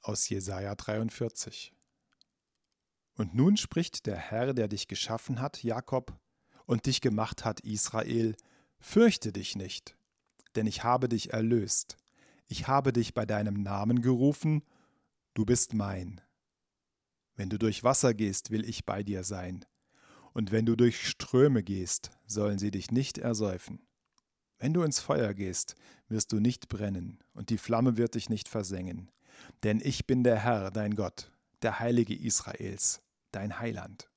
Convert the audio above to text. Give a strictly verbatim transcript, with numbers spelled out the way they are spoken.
Aus Jesaja dreiundvierzig. Und nun spricht der Herr, der dich geschaffen hat, Jakob, und dich gemacht hat, Israel: Fürchte dich nicht, denn ich habe dich erlöst. Ich habe dich bei deinem Namen gerufen, du bist mein. Wenn du durch Wasser gehst, will ich bei dir sein. Und wenn du durch Ströme gehst, sollen sie dich nicht ersäufen. Wenn du ins Feuer gehst, wirst du nicht brennen, und die Flamme wird dich nicht versengen. Denn ich bin der Herr, dein Gott, der Heilige Israels, dein Heiland.